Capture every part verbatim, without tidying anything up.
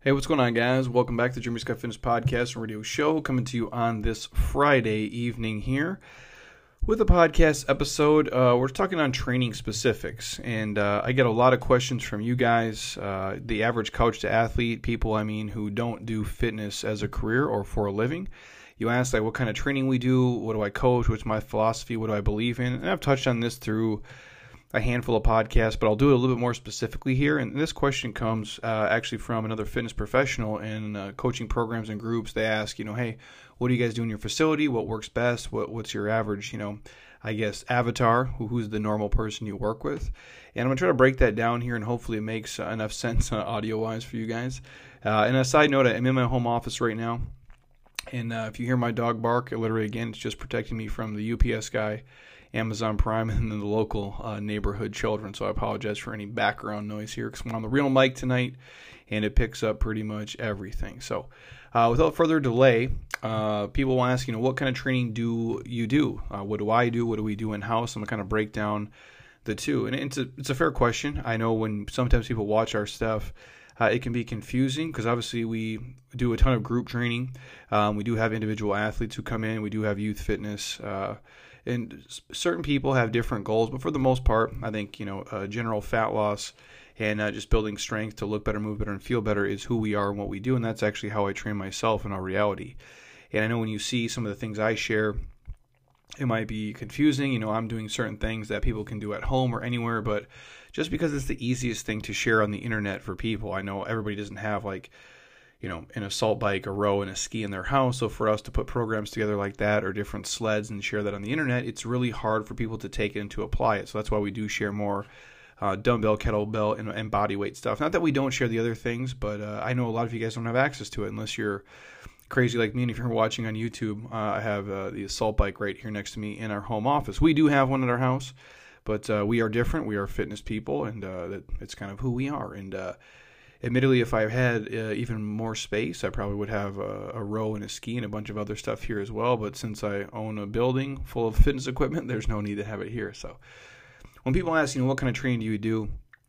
Hey, what's going on, guys? Welcome back to the Jeremy Scott Fitness Podcast and Radio Show, coming to you on this Friday evening here with a podcast episode. Uh, we're talking on training specifics, and uh, I get a lot of questions from you guys, uh, the average coach to athlete, people, I mean, who don't do fitness as a career or for a living. You ask, like, what kind of training we do, what do I coach, what's my philosophy, what do I believe in, and I've touched on this through a handful of podcasts, but I'll do it a little bit more specifically here. And this question comes uh, actually from another fitness professional in uh, coaching programs and groups. They ask, you know, hey, what do you guys do in your facility? What works best? What What's your average, you know, I guess, avatar? Who, who's the normal person you work with? And I'm going to try to break that down here, and hopefully it makes uh, enough sense uh, audio-wise for you guys. Uh, and a side note, I'm in my home office right now. And uh, if you hear my dog bark, literally, again, it's just protecting me from the U P S guy, Amazon Prime, and then the local uh, neighborhood children. So I apologize for any background noise here because I'm on the real mic tonight, and it picks up pretty much everything. So uh, without further delay, uh, people will ask, you know, what kind of training do you do? Uh, what do I do? What do we do in-house? I'm going to kind of break down the two. And it's a, it's a fair question. I know when sometimes people watch our stuff, Uh, it can be confusing because obviously we do a ton of group training. Um, we do have individual athletes who come in. We do have youth fitness. Uh, and s- certain people have different goals. But for the most part, I think, you know, uh, general fat loss and uh, just building strength to look better, move better, and feel better is who we are and what we do. And that's actually how I train myself in our reality. And I know when you see some of the things I share, it might be confusing. You know, I'm doing certain things that people can do at home or anywhere, but just because it's the easiest thing to share on the internet for people. I know everybody doesn't have, like, you know, an assault bike, a row, and a ski in their house. So for us to put programs together like that or different sleds and share that on the internet, it's really hard for people to take it and to apply it. So that's why we do share more uh, dumbbell, kettlebell, and, and body weight stuff. Not that we don't share the other things, but uh, I know a lot of you guys don't have access to it unless you're crazy like me. And if you're watching on YouTube, uh, I have uh, the assault bike right here next to me in our home office. We do have one at our house, but uh, we are different. We are fitness people, and uh, that, it's kind of who we are. And uh, admittedly, if I had uh, even more space, I probably would have a, a row and a ski and a bunch of other stuff here as well. But since I own a building full of fitness equipment, there's no need to have it here. So when people ask, you know, what kind of training do you do?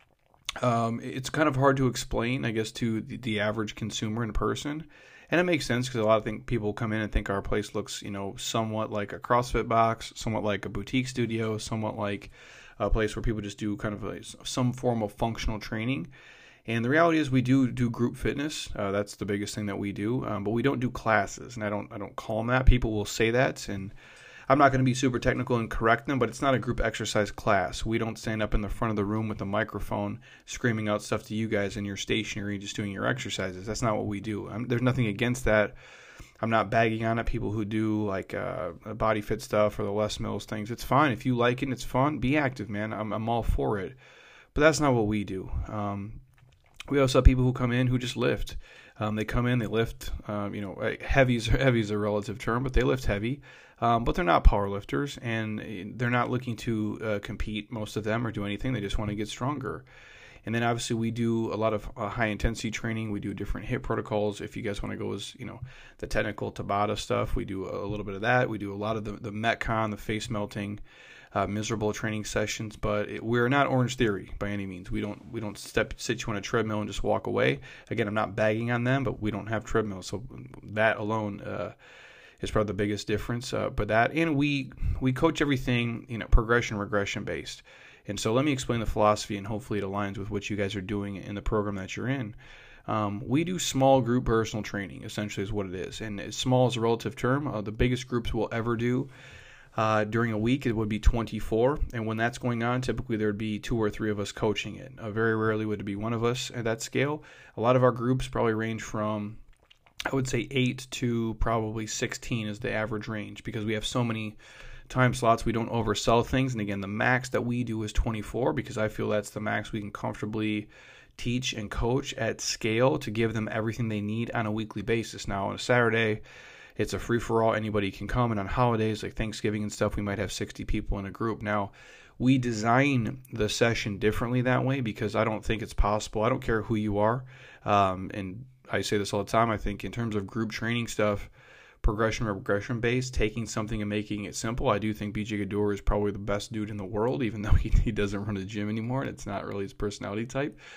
Um, it's kind of hard to explain, I guess, to the, the average consumer in person. And it makes sense because a lot of think, people come in and think our place looks, you know, somewhat like a CrossFit box, somewhat like a boutique studio, somewhat like a place where people just do kind of a, some form of functional training. And the reality is we do do group fitness. Uh, that's the biggest thing that we do. Um, but we don't do classes. And I don't I don't call them that. People will say that. And I'm not going to be super technical and correct them, but it's not a group exercise class. We don't stand up in the front of the room with a microphone screaming out stuff to you guys in your stationery just doing your exercises. That's not what we do. I'm, there's nothing against that. I'm not bagging on it. People who do like uh, body fit stuff or the Les Mills things, it's fine. If you like it and it's fun, be active, man. I'm, I'm all for it. But that's not what we do. Um, we also have people who come in who just lift. Um, they come in, they lift, um, you know, heavy's, heavy's a relative term, but they lift heavy. Um, but they're not power lifters, and they're not looking to uh, compete, most of them, or do anything. They just want to get stronger. And then obviously we do a lot of uh, high-intensity training. We do different HIIT protocols. If you guys want to go as, you know, the technical Tabata stuff, we do a little bit of that. We do a lot of the, the Metcon, the face melting, uh, miserable training sessions. But it, we're not Orange Theory by any means. We don't we don't step sit you on a treadmill and just walk away. Again, I'm not bagging on them, but we don't have treadmills. So that alone uh, is probably the biggest difference. Uh, but that, and we we coach everything, you know, progression, regression based. And so let me explain the philosophy, and hopefully it aligns with what you guys are doing in the program that you're in. Um, we do small group personal training, essentially is what it is. And small is a relative term. Uh, the biggest groups we'll ever do uh, during a week, it would be twenty-four. And when that's going on, typically there would be two or three of us coaching it. Uh, very rarely would it be one of us at that scale. A lot of our groups probably range from, I would say, eight to probably sixteen is the average range, because we have so many time slots. We don't oversell things. And again, the max that we do is twenty-four, because I feel that's the max we can comfortably teach and coach at scale to give them everything they need on a weekly basis. Now, on a Saturday, it's a free-for-all. Anybody can come. And on holidays like Thanksgiving and stuff, we might have sixty people in a group. Now, we design the session differently that way because I don't think it's possible. I don't care who you are. Um, and I say this all the time. I think in terms of group training stuff, progression or regression based, taking something and making it simple. I do think B J Gaddour is probably the best dude in the world, even though he, he doesn't run a gym anymore and it's not really his personality type.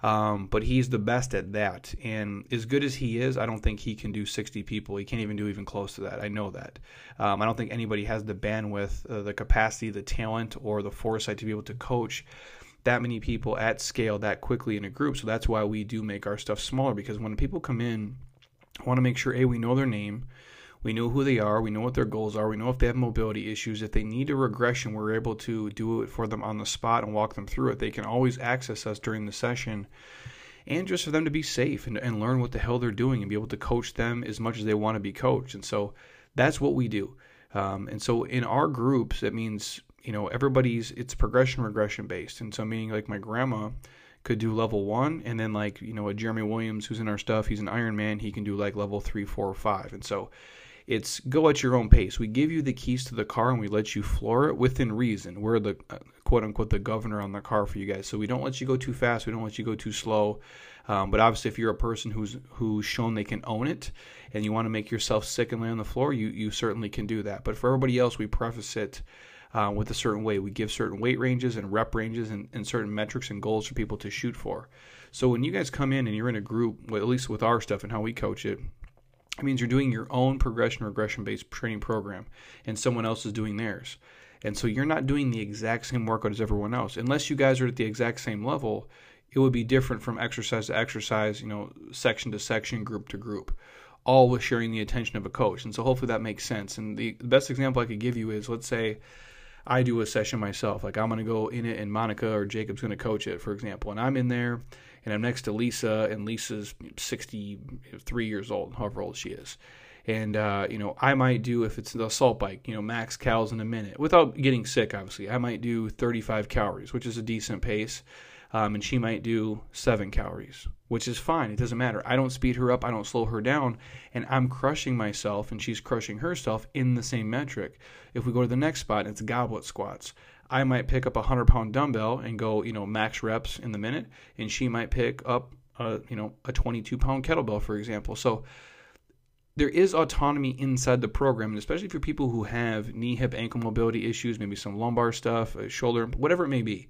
Um, but he's the best at that. And as good as he is, I don't think he can do sixty people. He can't even do even close to that. I know that. Um, I don't think anybody has the bandwidth, uh, the capacity, the talent, or the foresight to be able to coach that many people at scale that quickly in a group. So that's why we do make our stuff smaller, because when people come in, I want to make sure, A, we know their name. We know who they are. We know what their goals are. We know if they have mobility issues. If they need a regression, we're able to do it for them on the spot and walk them through it. They can always access us during the session, and just for them to be safe and, and learn what the hell they're doing and be able to coach them as much as they want to be coached. And so that's what we do. Um, and so in our groups, that means, you know, everybody's, it's progression regression based. And so meaning like my grandma could do level one, and then like, you know, a Jeremy Williams who's in our stuff, he's an Ironman, he can do like level three, four, or five. And so it's go at your own pace. We give you the keys to the car and we let you floor it within reason. We're the uh, quote unquote the governor on the car for you guys. So we don't let you go too fast. We don't let you go too slow. Um, but obviously, if you're a person who's who's shown they can own it and you want to make yourself sick and lay on the floor, you you certainly can do that. But for everybody else, we preface it uh, with a certain way. We give certain weight ranges and rep ranges and, and certain metrics and goals for people to shoot for. So when you guys come in and you're in a group, well, at least with our stuff and how we coach it, it means you're doing your own progression regression-based training program, and someone else is doing theirs. And so you're not doing the exact same workout as everyone else. Unless you guys are at the exact same level, it would be different from exercise to exercise, you know, section to section, group to group, all with sharing the attention of a coach. And so hopefully that makes sense. And the best example I could give you is, let's say I do a session myself. Like I'm going to go in it and Monica or Jacob's going to coach it, for example. And I'm in there and I'm next to Lisa, and Lisa's sixty-three years old, however old she is. And, uh, you know, I might do, if it's the assault bike, you know, max calories in a minute, without getting sick, obviously. I might do thirty-five calories, which is a decent pace. Um, and she might do seven calories, which is fine. It doesn't matter. I don't speed her up. I don't slow her down. And I'm crushing myself, and she's crushing herself in the same metric. If we go to the next spot, it's goblet squats. I might pick up a one hundred pound dumbbell and go, you know, max reps in the minute, and she might pick up, a, you know, a twenty-two pound kettlebell, for example. So there is autonomy inside the program, and especially for people who have knee, hip, ankle mobility issues, maybe some lumbar stuff, shoulder, whatever it may be.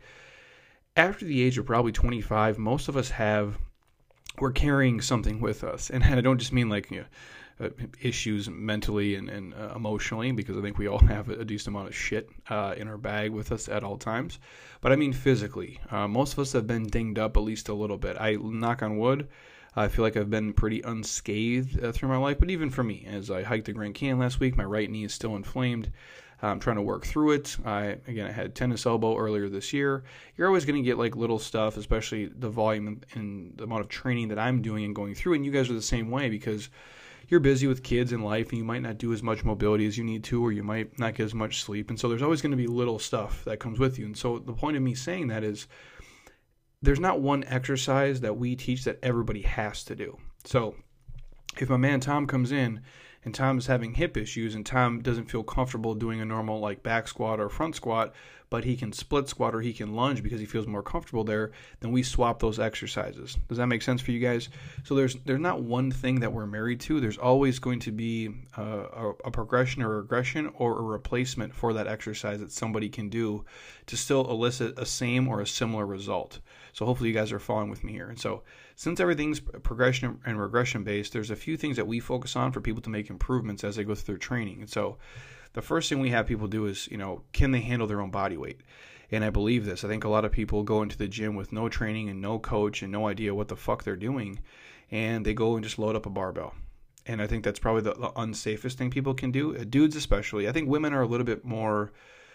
After the age of probably twenty-five, most of us have, we're carrying something with us. And I don't just mean like, you know, uh, issues mentally and, and uh, emotionally, because I think we all have a decent amount of shit uh, in our bag with us at all times. But I mean physically. Uh, most of us have been dinged up at least a little bit. I knock on wood. I feel like I've been pretty unscathed uh, through my life. But even for me, as I hiked the Grand Canyon last week, my right knee is still inflamed. I'm trying to work through it. I again, I had tennis elbow earlier this year. You're always going to get like little stuff, especially the volume and the amount of training that I'm doing and going through. And you guys are the same way, because you're busy with kids and life, and you might not do as much mobility as you need to, or you might not get as much sleep. And so there's always going to be little stuff that comes with you. And so the point of me saying that is, there's not one exercise that we teach that everybody has to do. So if my man Tom comes in and Tom is having hip issues and Tom doesn't feel comfortable doing a normal like back squat or front squat, but he can split squat or he can lunge because he feels more comfortable there, then we swap those exercises. Does that make sense for you guys? So there's there's not one thing that we're married to. There's always going to be a, a, a progression or regression or a replacement for that exercise that somebody can do to still elicit a same or a similar result. So hopefully you guys are following with me here. And so since everything's progression and regression based, there's a few things that we focus on for people to make improvements as they go through their training. And so the first thing we have people do is, you know, can they handle their own body weight? And I believe this. I think a lot of people go into the gym with no training and no coach and no idea what the fuck they're doing, and they go and just load up a barbell. And I think that's probably the, the unsafest thing people can do, dudes especially. I think women are a little bit more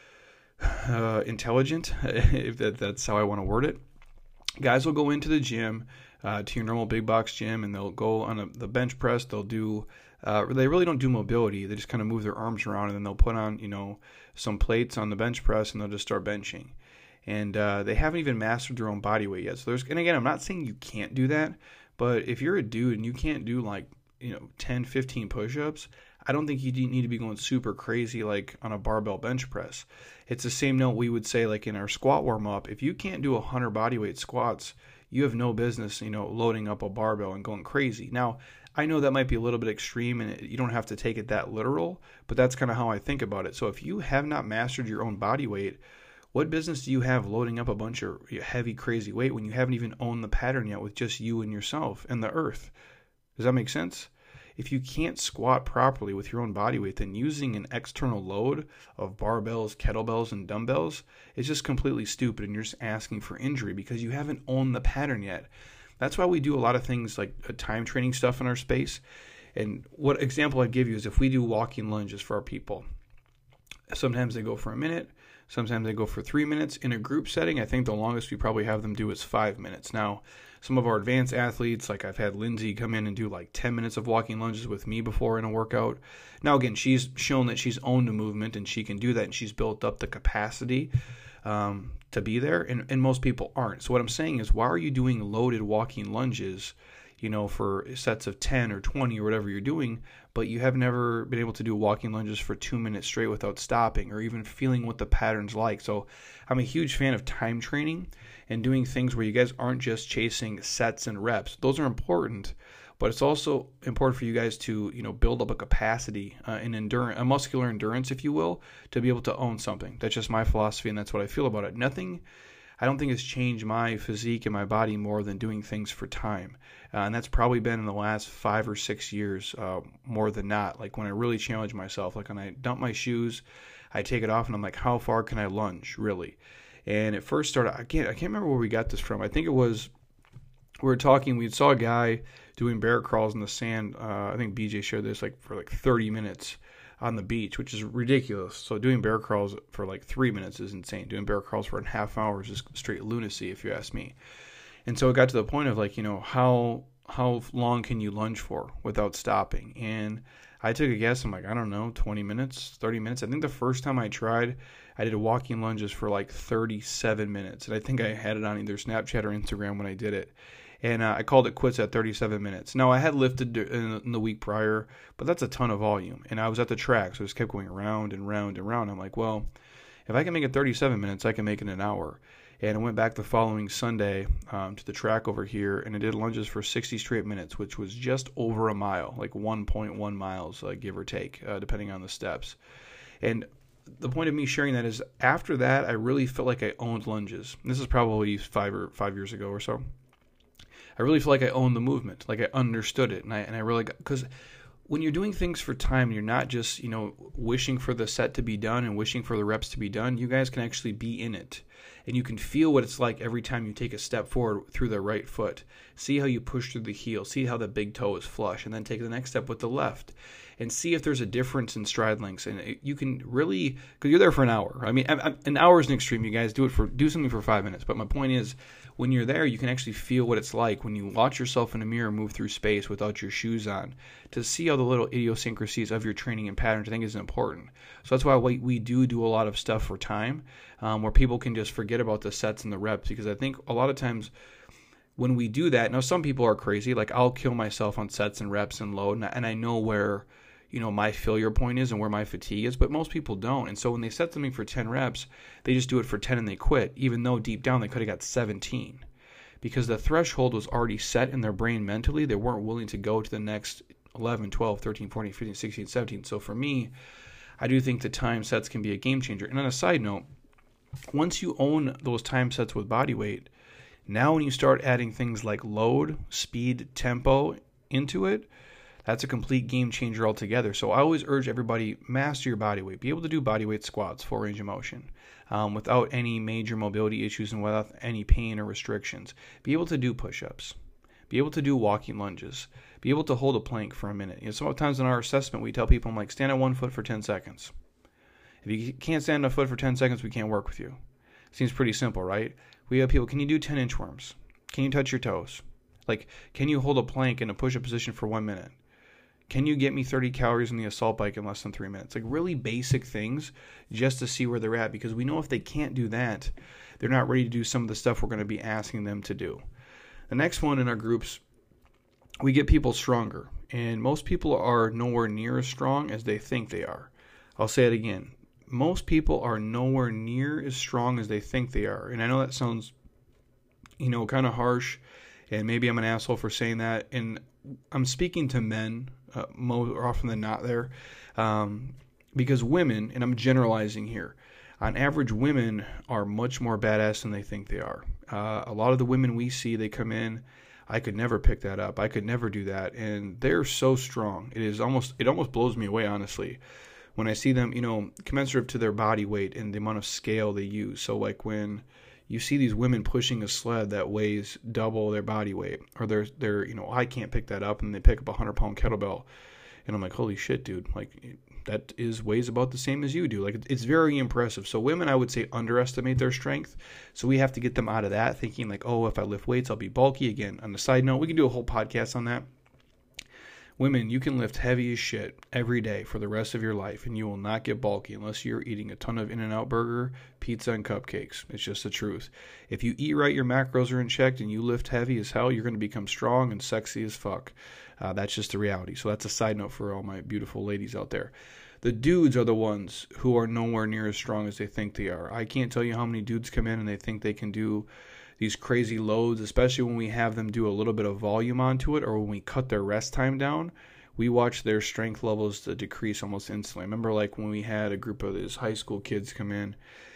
uh, intelligent, if that, that's how I want to word it. Guys will go into the gym, uh, to your normal big box gym, and they'll go on a, the bench press. They'll do, uh, they really don't do mobility. They just kind of move their arms around, and then they'll put on, you know, some plates on the bench press, and they'll just start benching. And uh, they haven't even mastered their own body weight yet. So there's, and again, I'm not saying you can't do that, but if you're a dude and you can't do like, you know, ten, fifteen push-ups, I don't think you need to be going super crazy like on a barbell bench press. It's the same note we would say like in our squat warm-up. If you can't do one hundred bodyweight squats, you have no business, you know, loading up a barbell and going crazy. Now, I know that might be a little bit extreme, and you don't have to take it that literal, but that's kind of how I think about it. So if you have not mastered your own body weight, What business do you have loading up a bunch of heavy, crazy weight when you haven't even owned the pattern yet with just you and yourself and the earth? Does that make sense? If you can't squat properly with your own body weight, then using an external load of barbells, kettlebells, and dumbbells is just completely stupid, and you're just asking for injury because you haven't owned the pattern yet. That's why we do a lot of things like time training stuff in our space. And what example I'd give you is if we do walking lunges for our people. Sometimes they go for a minute. Sometimes they go for three minutes. In a group setting, I think the longest we probably have them do is five minutes. Now, some of our advanced athletes, like I've had Lindsay come in and do like ten minutes of walking lunges with me before in a workout. Now, again, she's shown that she's owned a movement and she can do that, and she's built up the capacity um, to be there, and, and most people aren't. So what I'm saying is, why are you doing loaded walking lunges, you know, for sets of ten or twenty or whatever you're doing, but you have never been able to do walking lunges for two minutes straight without stopping or even feeling what the pattern's like? So I'm a huge fan of time training and doing things where you guys aren't just chasing sets and reps. Those are important, but it's also important for you guys to, you know, build up a capacity, uh, an endurance, a muscular endurance, if you will, to be able to own something. That's just my philosophy, and that's what I feel about it. Nothing, I don't think, has changed my physique and my body more than doing things for time. Uh, and that's probably been in the last five or six years, uh, more than not. Like when I really challenge myself, like when I dump my shoes, I take it off and I'm like, how far can I lunge, really? And it first started, I can't, I can't remember where we got this from. I think it was, we were talking, we saw a guy doing bear crawls in the sand. Uh, I think B J shared this like for like thirty minutes on the beach, which is ridiculous. So doing bear crawls for like three minutes is insane. Doing bear crawls for a half hour is just straight lunacy, if you ask me. And so it got to the point of like, you know, how how long can you lunge for without stopping? And I took a guess. I'm like, I don't know, twenty minutes, thirty minutes. I think the first time I tried, I did walking lunges for like thirty-seven minutes. And I think I had it on either Snapchat or Instagram when I did it. And uh, I called it quits at thirty-seven minutes. Now, I had lifted in, in the week prior, but that's a ton of volume. And I was at the track, so I just kept going around and round and round. I'm like, well, if I can make it thirty-seven minutes, I can make it an hour. And I went back the following Sunday um, to the track over here, and I did lunges for sixty straight minutes, which was just over a mile, like one point one miles, uh, give or take, uh, depending on the steps. And the point of me sharing that is after that, I really felt like I owned lunges. This is probably five or five years ago or so. I really feel like I owned the movement, like I understood it, and I and I really got, because when you're doing things for time, you're not just, you know, wishing for the set to be done and wishing for the reps to be done. You guys can actually be in it, and you can feel what it's like every time you take a step forward through the right foot. See how you push through the heel, see how the big toe is flush, and then take the next step with the left, and see if there's a difference in stride lengths. And it, you can really, because you're there for an hour. I mean, an hour is an extreme. You guys do it for do something for five minutes. But my point is, when you're there, you can actually feel what it's like when you watch yourself in a mirror move through space without your shoes on, to see all the little idiosyncrasies of your training and patterns. I think is important. So that's why we, we do do a lot of stuff for time, um, where people can just forget about the sets and the reps, because I think a lot of times when we do that, now some people are crazy, like I'll kill myself on sets and reps and load, and I, and I know where, you know, my failure point is and where my fatigue is, but most people don't. And so when they set something for ten reps, they just do it for ten and they quit, even though deep down they could have got seventeen, because the threshold was already set in their brain mentally. They weren't willing to go to the next eleven, twelve, thirteen, fourteen, fifteen, sixteen, seventeen. So for me, I do think the time sets can be a game changer. And on a side note, once you own those time sets with body weight, now when you start adding things like load, speed, tempo into it, that's a complete game changer altogether. So I always urge everybody, master your body weight. Be able to do body weight squats, full range of motion, um, without any major mobility issues and without any pain or restrictions. Be able to do push-ups. Be able to do walking lunges. Be able to hold a plank for a minute. You know, sometimes in our assessment, we tell people, I'm like, stand on one foot for ten seconds. If you can't stand on a foot for ten seconds, we can't work with you. Seems pretty simple, right? We have people, can you do ten inchworms? Can you touch your toes? Like, can you hold a plank in a push-up position for one minute? Can you get me thirty calories on the assault bike in less than three minutes? Like really basic things just to see where they're at, because we know if they can't do that, they're not ready to do some of the stuff we're going to be asking them to do. The next one in our groups, we get people stronger, and most people are nowhere near as strong as they think they are. I'll say it again. Most people are nowhere near as strong as they think they are. And I know that sounds, you know, kind of harsh, and maybe I'm an asshole for saying that. And I'm speaking to men uh, more often than not there, um, because women, and I'm generalizing here, On average, women are much more badass than they think they are. Uh, a lot of the women we see, they come in, I could never pick that up. I could never do that. And they're so strong. It is almost, it almost blows me away, honestly, when I see them, you know, commensurate to their body weight and the amount of scale they use. So like when you see these women pushing a sled that weighs double their body weight, or they're, they're, you know, I can't pick that up, and they pick up a hundred pound kettlebell. And I'm like, holy shit, dude. Like, that is weighs about the same as you do. Like, it's very impressive. So women, I would say, underestimate their strength. So we have to get them out of that, thinking like, oh, if I lift weights, I'll be bulky. Again, on the side note, we can do a whole podcast on that. Women, you can lift heavy as shit every day for the rest of your life, and you will not get bulky unless you're eating a ton of In-N-Out burger, pizza, and cupcakes. It's just the truth. If you eat right, your macros are in check, and you lift heavy as hell, you're going to become strong and sexy as fuck. Uh, that's just the reality. So that's a side note for all my beautiful ladies out there. The dudes are the ones who are nowhere near as strong as they think they are. I can't tell you how many dudes come in and they think they can do these crazy loads, especially when we have them do a little bit of volume onto it, or when we cut their rest time down. We watch their strength levels to decrease almost instantly. I remember like when we had a group of these high school kids come in,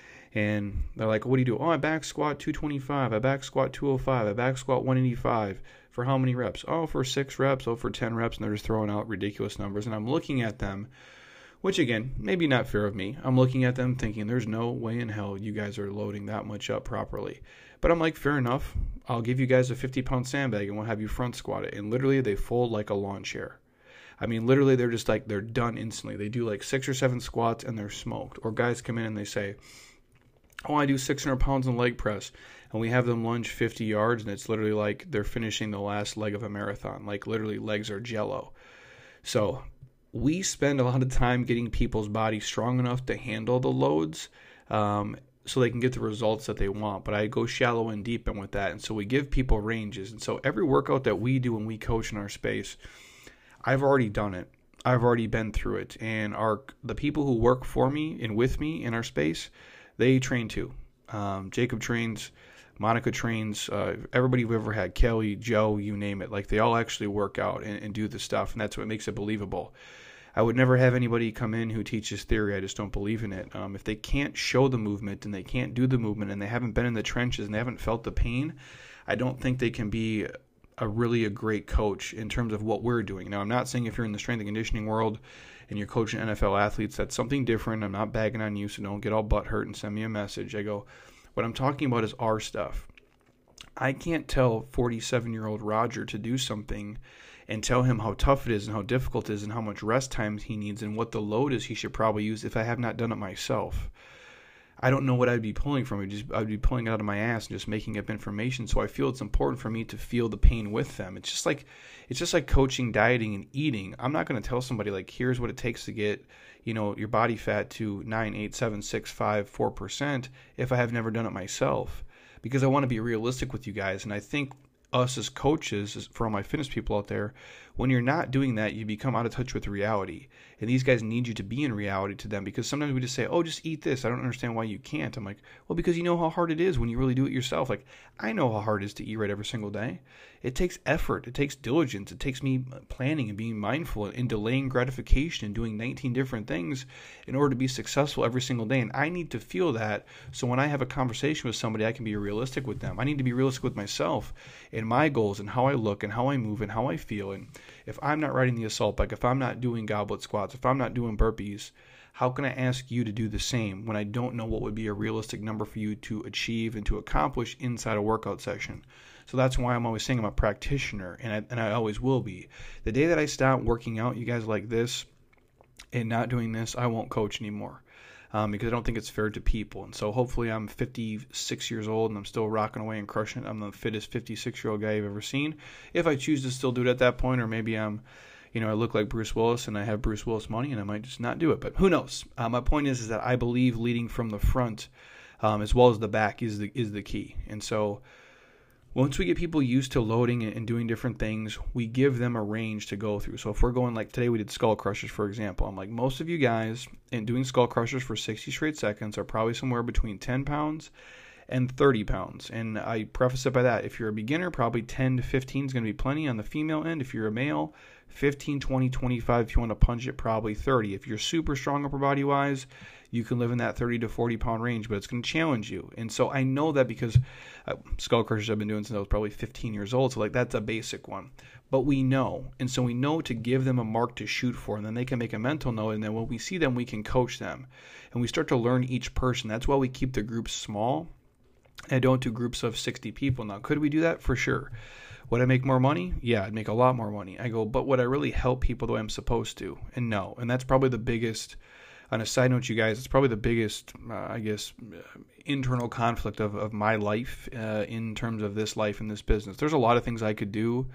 and they're like, what do you do? Oh, I back squat two twenty-five, I back squat two oh five, I back squat one eighty-five. For how many reps? Oh, for six reps, oh, for ten reps, and they're just throwing out ridiculous numbers. And I'm looking at them, which again, maybe not fair of me. I'm looking at them thinking there's no way in hell you guys are loading that much up properly. But I'm like, fair enough. I'll give you guys a fifty pound sandbag and we'll have you front squat it. And literally they fold like a lawn chair. I mean, literally they're just like, they're done instantly. They do like six or seven squats and they're smoked. Or guys come in and they say, oh, I do six hundred pounds in leg press. And we have them lunge fifty yards, and it's literally like they're finishing the last leg of a marathon. Like literally legs are jello. So we spend a lot of time getting people's bodies strong enough to handle the loads um, so they can get the results that they want. But I go shallow and deep in with that. And so we give people ranges. And so every workout that we do when we coach in our space, I've already done it. I've already been through it. And our the people who work for me and with me in our space, they train too. Um, Jacob trains, Monica trains, uh, everybody we've ever had, Kelly, Joe, you name it. Like they all actually work out and, and do the stuff. And that's what makes it believable. I would never have anybody come in who teaches theory. I just don't believe in it. Um, if they can't show the movement and they can't do the movement and they haven't been in the trenches and they haven't felt the pain, I don't think they can be a really a great coach in terms of what we're doing. Now, I'm not saying if you're in the strength and conditioning world and you're coaching N F L athletes, that's something different. I'm not bagging on you, so don't get all butthurt and send me a message. I go, what I'm talking about is our stuff. I can't tell forty-seven-year-old Roger to do something and tell him how tough it is and how difficult it is and how much rest time he needs and what the load is he should probably use if I have not done it myself. I don't know what I'd be pulling from. I'd, just, I'd be pulling it out of my ass and just making up information. So I feel it's important for me to feel the pain with them. It's just like it's just like coaching, dieting, and eating. I'm not going to tell somebody like, here's what it takes to get, you know, your body fat to nine, eight, seven, six, five, four percent if I have never done it myself. Because I want to be realistic with you guys. And I think us as coaches, for all my fitness people out there, when you're not doing that, you become out of touch with reality. And these guys need you to be in reality to them, because sometimes we just say, oh, just eat this. I don't understand why you can't. I'm like, well, because you know how hard it is when you really do it yourself. Like, I know how hard it is to eat right every single day. It takes effort. It takes diligence. It takes me planning and being mindful and delaying gratification and doing nineteen different things in order to be successful every single day. And I need to feel that. So when I have a conversation with somebody, I can be realistic with them. I need to be realistic with myself and my goals and how I look and how I move and how I feel. And if I'm not riding the assault bike, if I'm not doing goblet squats, if I'm not doing burpees, how can I ask you to do the same when I don't know what would be a realistic number for you to achieve and to accomplish inside a workout session? So that's why I'm always saying I'm a practitioner, and I, and I always will be. The day that I stop working out, you guys like this, and not doing this, I won't coach anymore. Um, because I don't think it's fair to people. And so hopefully I'm fifty-six years old and I'm still rocking away and crushing it. I'm the fittest fifty-six-year-old guy you've ever seen. If I choose to still do it at that point, or maybe I'm, you know, I look like Bruce Willis and I have Bruce Willis money and I might just not do it. But who knows? Uh, my point is, is that I believe leading from the front um, as well as the back is the is the key. And so once we get people used to loading and doing different things, we give them a range to go through. So if we're going, like today we did skull crushers, for example. I'm like, most of you guys in doing skull crushers for sixty straight seconds are probably somewhere between ten pounds and thirty pounds. And I preface it by that. If you're a beginner, probably ten to fifteen is going to be plenty on the female end. If you're a male, fifteen, twenty, twenty-five. If you want to punch it, probably thirty. If you're super strong upper body wise, you can live in that thirty to forty pound range, but it's going to challenge you. And so I know that because uh, skull crushers I've been doing since I was probably fifteen years old. So like that's a basic one. But we know. And so we know to give them a mark to shoot for, and then they can make a mental note. And then when we see them, we can coach them. And we start to learn each person. That's why we keep the groups small. I don't do groups of sixty people. Now, could we do that? For sure. Would I make more money? Yeah, I'd make a lot more money. I go, but would I really help people the way I'm supposed to? And no. And that's probably the biggest, on a side note, you guys, it's probably the biggest, uh, I guess, uh, internal conflict of, of my life uh, in terms of this life and this business. There's a lot of things I could do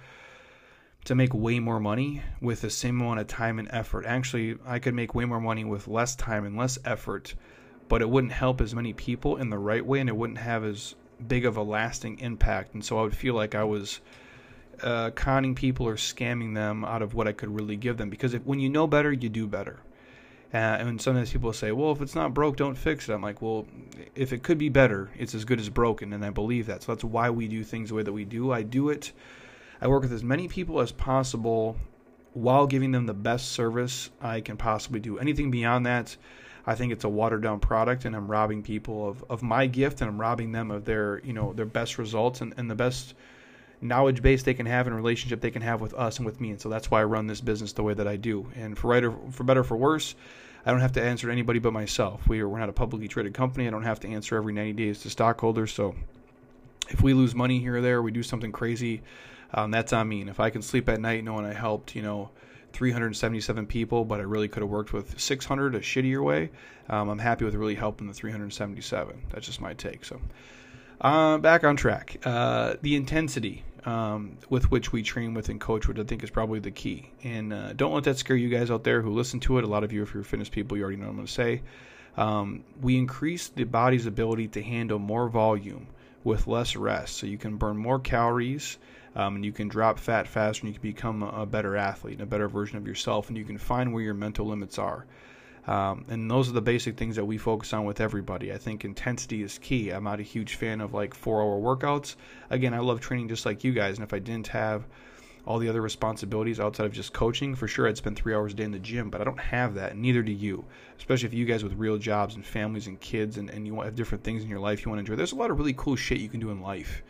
to make way more money with the same amount of time and effort. Actually, I could make way more money with less time and less effort, but it wouldn't help as many people in the right way, and it wouldn't have as big of a lasting impact. And so I would feel like I was uh, conning people or scamming them out of what I could really give them. Because if, when you know better, you do better. Uh, and sometimes people say, well, if it's not broke, don't fix it. I'm like, well, if it could be better, it's as good as broken. And I believe that. So that's why we do things the way that we do. I do it. I work with as many people as possible while giving them the best service I can possibly do. Anything beyond that, I think it's a watered down product, and I'm robbing people of, of my gift, and I'm robbing them of their, you know, their best results and, and the best knowledge base they can have and relationship they can have with us and with me. And so that's why I run this business the way that I do. And for right or for better or for worse, I don't have to answer to anybody but myself. We are, we're not a publicly traded company. I don't have to answer every ninety days to stockholders. So if we lose money here or there, we do something crazy, um, that's on me. And if I can sleep at night knowing I helped, you know, three hundred seventy-seven people, but I really could have worked with six hundred a shittier way, um, I'm happy with really helping the three hundred seventy-seven. That's just my take. So uh, back on track. Uh, the intensity um, with which we train with and coach, which I think is probably the key. And uh, don't let that scare you guys out there who listen to it. A lot of you, if you're fitness people, you already know what I'm going to say. Um, we increase the body's ability to handle more volume with less rest. So you can burn more calories, Um, and you can drop fat faster, and you can become a better athlete and a better version of yourself, and you can find where your mental limits are. Um, and those are the basic things that we focus on with everybody. I think intensity is key. I'm not a huge fan of like four-hour workouts. Again, I love training just like you guys, and if I didn't have all the other responsibilities outside of just coaching, for sure I'd spend three hours a day in the gym, but I don't have that, and neither do you, especially if you guys with real jobs and families and kids, and, and you have different things in your life you want to enjoy. There's a lot of really cool shit you can do in life.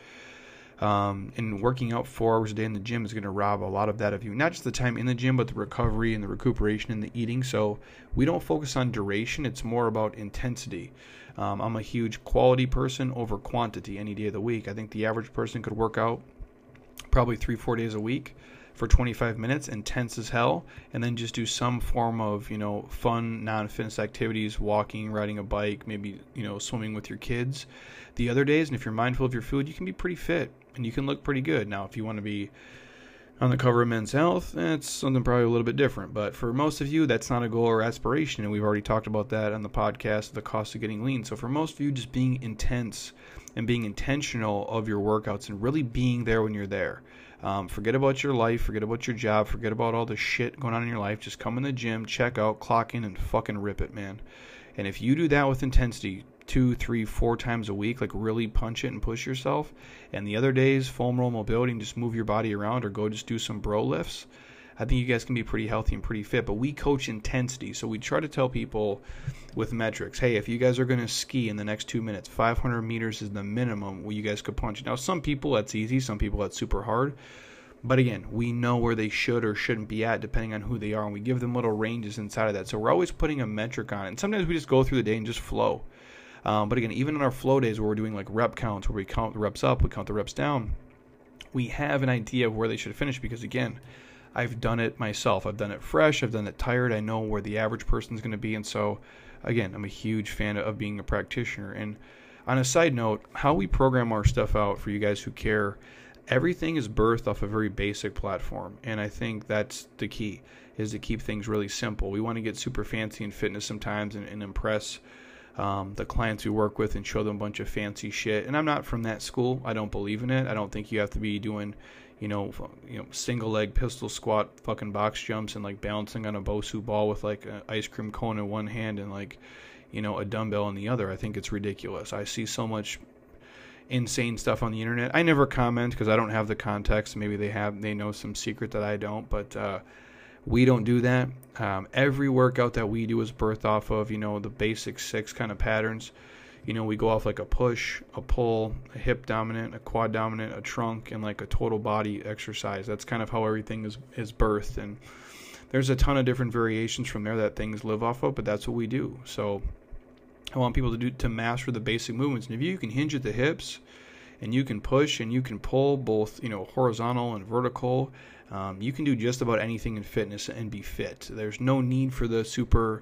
Um, and working out four hours a day in the gym is going to rob a lot of that of you. Not just the time in the gym, but the recovery and the recuperation and the eating. So we don't focus on duration. It's more about intensity. Um, I'm a huge quality person over quantity any day of the week. I think the average person could work out probably three, four days a week for twenty-five minutes, intense as hell, and then just do some form of, you know, fun, non-fitness activities, walking, riding a bike, maybe, you know, swimming with your kids the other days. And if you're mindful of your food, you can be pretty fit and you can look pretty good. Now, if you want to be on the cover of Men's Health, that's something probably a little bit different. But for most of you, that's not a goal or aspiration, and we've already talked about that on the podcast, the cost of getting lean. So for most of you, just being intense and being intentional of your workouts and really being there when you're there. Um, forget about your life, forget about your job, forget about all the shit going on in your life. Just come in the gym, check out, clock in, and fucking rip it, man. And if you do that with intensity two, three, four times a week, like really punch it and push yourself, and the other days, foam roll mobility and just move your body around or go just do some bro lifts, I think you guys can be pretty healthy and pretty fit. But we coach intensity, so we try to tell people with metrics, hey, if you guys are going to ski in the next two minutes, five hundred meters is the minimum where you guys could punch. Now, some people that's easy, some people that's super hard. But again, we know where they should or shouldn't be at depending on who they are, and we give them little ranges inside of that. So we're always putting a metric on it. And sometimes we just go through the day and just flow. Um, but again, even in our flow days where we're doing like rep counts, where we count the reps up, we count the reps down, we have an idea of where they should finish because, again, I've done it myself. I've done it fresh. I've done it tired. I know where the average person is going to be. And so, again, I'm a huge fan of being a practitioner. And on a side note, how we program our stuff out for you guys who care, everything is birthed off a very basic platform. And I think that's the key, is to keep things really simple. We want to get super fancy in fitness sometimes and, and impress um, the clients we work with and show them a bunch of fancy shit. And I'm not from that school. I don't believe in it. I don't think you have to be doing, you know, you know, single leg pistol squat fucking box jumps and like balancing on a Bosu ball with like an ice cream cone in one hand and like, you know, a dumbbell in the other. I think it's ridiculous. I see so much insane stuff on the internet. I never comment because I don't have the context. Maybe they have, they know some secret that I don't, but uh, we don't do that. Um, every workout that we do is birthed off of, you know, the basic six kind of patterns. You know, we go off like a push, a pull, a hip dominant, a quad dominant, a trunk, and like a total body exercise. That's kind of how everything is, is birthed. And there's a ton of different variations from there that things live off of, but that's what we do. So I want people to do to master the basic movements. And if you can hinge at the hips and you can push and you can pull both, you know, horizontal and vertical, um, you can do just about anything in fitness and be fit. There's no need for the super,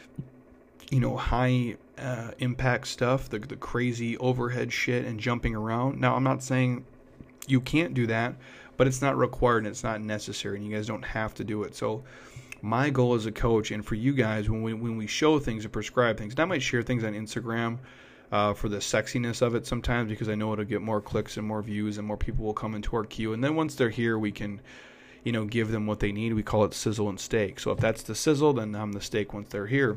you know, high uh, impact stuff, the, the crazy overhead shit and jumping around. Now, I'm not saying you can't do that, but it's not required and it's not necessary, and you guys don't have to do it. So my goal as a coach, and for you guys, when we when we show things and prescribe things, and I might share things on Instagram uh, for the sexiness of it sometimes, because I know it'll get more clicks and more views and more people will come into our queue. And then once they're here, we can, you know, give them what they need. We call it sizzle and steak. So if that's the sizzle, then I'm the steak once they're here.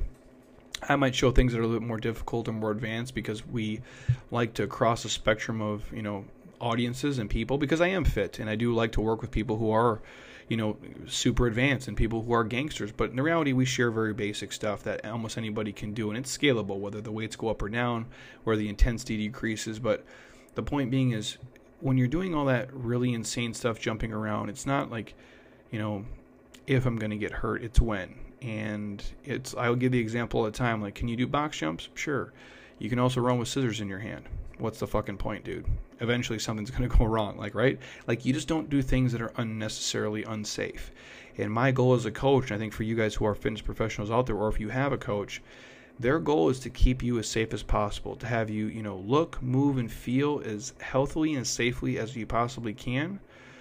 I might show things that are a little bit more difficult and more advanced because we like to cross a spectrum of, you know, audiences and people, because I am fit and I do like to work with people who are, you know, super advanced and people who are gangsters. But in reality, we share very basic stuff that almost anybody can do, and it's scalable, whether the weights go up or down, where the intensity decreases. But the point being is, when you're doing all that really insane stuff jumping around, it's not like, you know, if I'm going to get hurt, it's when. And it's, I'll give the example all the time, like, can you do box jumps? Sure. You can also run with scissors in your hand. What's the fucking point, dude? Eventually something's going to go wrong, like, right? Like, you just don't do things that are unnecessarily unsafe. And my goal as a coach, and I think for you guys who are fitness professionals out there, or if you have a coach, their goal is to keep you as safe as possible, to have you, you know, look, move, and feel as healthily and safely as you possibly can,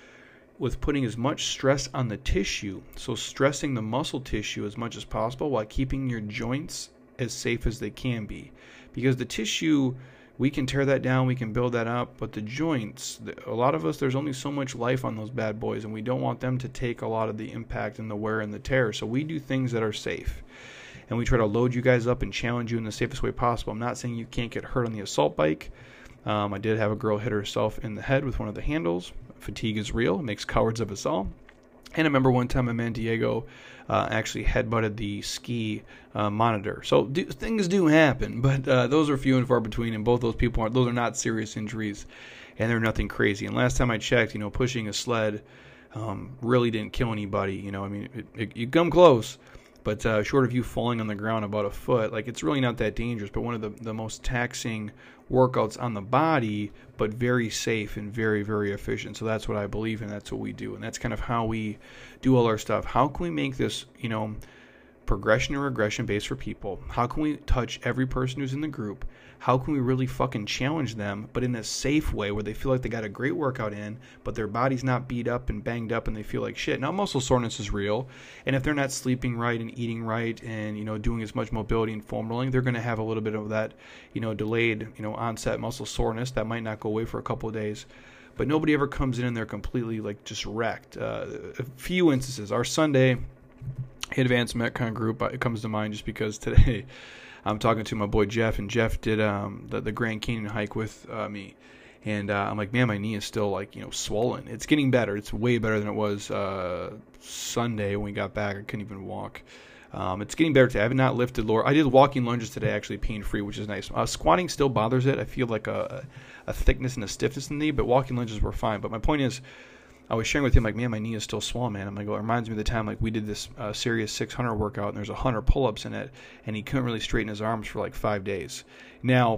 with putting as much stress on the tissue, so stressing the muscle tissue as much as possible while keeping your joints as safe as they can be. Because the tissue, we can tear that down, we can build that up, but the joints, a lot of us, there's only so much life on those bad boys, and we don't want them to take a lot of the impact and the wear and the tear. So we do things that are safe, and we try to load you guys up and challenge you in the safest way possible. I'm not saying you can't get hurt on the assault bike. Um, I did have a girl hit herself in the head with one of the handles. Fatigue is real. It makes cowards of us all. And I remember one time a man, Diego, uh, actually headbutted the ski uh, monitor. So do, things do happen, but uh, those are few and far between, and both those people, are those are not serious injuries, and they're nothing crazy. And last time I checked, you know, pushing a sled um, really didn't kill anybody. You know, I mean, it, it, you come close, but uh, short of you falling on the ground about a foot, like, it's really not that dangerous. But one of the, the most taxing workouts on the body, but very safe and very, very efficient. So that's what I believe in. That's what we do. And that's kind of how we do all our stuff. How can we make this, you know, progression and regression based for people? How can we touch every person who's in the group? How can we really fucking challenge them, but in a safe way where they feel like they got a great workout in, but their body's not beat up and banged up and they feel like shit? Now, muscle soreness is real, and if they're not sleeping right and eating right and, you know, doing as much mobility and foam rolling, they're going to have a little bit of that, you know, delayed, you know, onset muscle soreness that might not go away for a couple of days. But nobody ever comes in and they're completely, like, just wrecked. Uh, a few instances. Our Sunday Advanced Metcon group, it comes to mind just because today I'm talking to my boy Jeff, and Jeff did um, the, the Grand Canyon hike with uh, me. And uh, I'm like, man, my knee is still, like, you know, swollen. It's getting better. It's way better than it was uh, Sunday when we got back. I couldn't even walk. Um, it's getting better today. I have not lifted lower. I did walking lunges today, actually pain-free, which is nice. Uh, squatting still bothers it. I feel like a, a thickness and a stiffness in the knee, but walking lunges were fine. But my point is, I was sharing with him, like, man, my knee is still swollen, man. I'm like, well, it reminds me of the time, like, we did this uh, serious six hundred workout, and there's one hundred pull-ups in it, and he couldn't really straighten his arms for, like, five days. Now,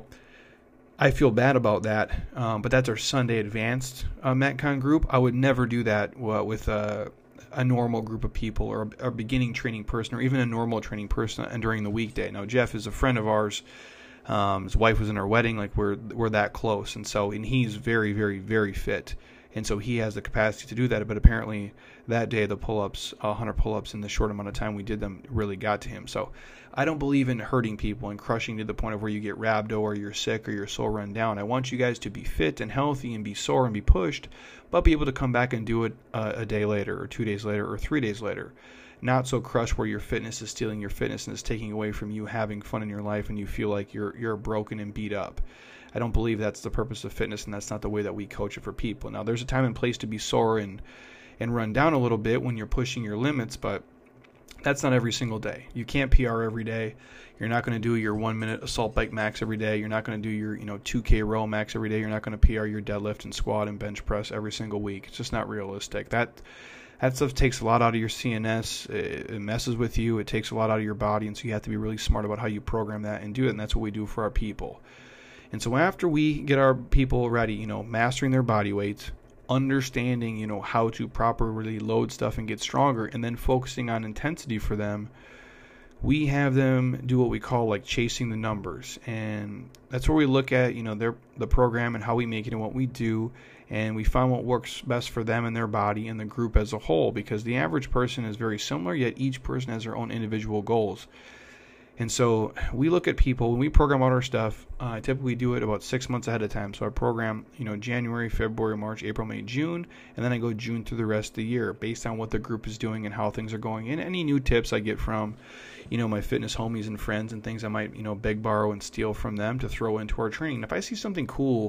I feel bad about that, um, but that's our Sunday Advanced uh, Metcon group. I would never do that uh, with uh, a normal group of people, or a, a beginning training person, or even a normal training person during the weekday. Now, Jeff is a friend of ours. Um, his wife was in our wedding. Like, we're we're that close, and so and he's very, very, very fit. And so he has the capacity to do that, but apparently that day the pull-ups, one hundred pull-ups in the short amount of time we did them, really got to him. So I don't believe in hurting people and crushing to the point of where you get rhabdo or you're sick or you're so run down. I want you guys to be fit and healthy and be sore and be pushed, but be able to come back and do it uh, a day later or two days later or three days later. Not so crushed where your fitness is stealing your fitness and is taking away from you having fun in your life and you feel like you're you're broken and beat up. I don't believe that's the purpose of fitness, and that's not the way that we coach it for people. Now, there's a time and place to be sore and and run down a little bit when you're pushing your limits, but that's not every single day. You can't P R every day. You're not going to do your one minute assault bike max every day. You're not going to do your, you know, two K row max every day. You're not going to P R your deadlift and squat and bench press every single week. It's just not realistic. That that stuff takes a lot out of your C N S. It, it messes with you. It takes a lot out of your body, and so you have to be really smart about how you program that and do it. And that's what we do for our people. And so after we get our people ready, you know, mastering their body weight, understanding, you know, how to properly load stuff and get stronger, and then focusing on intensity for them, we have them do what we call like chasing the numbers. And that's where we look at, you know, their the program and how we make it and what we do, and we find what works best for them and their body and the group as a whole, because the average person is very similar, yet each person has their own individual goals. And so we look at people, when we program out our stuff, uh, I typically do it about six months ahead of time. So I program, you know, January, February, March, April, May, June, and then I go June through the rest of the year based on what the group is doing and how things are going. And any new tips I get from, you know, my fitness homies and friends and things I might, you know, beg, borrow, and steal from them to throw into our training. If I see something cool,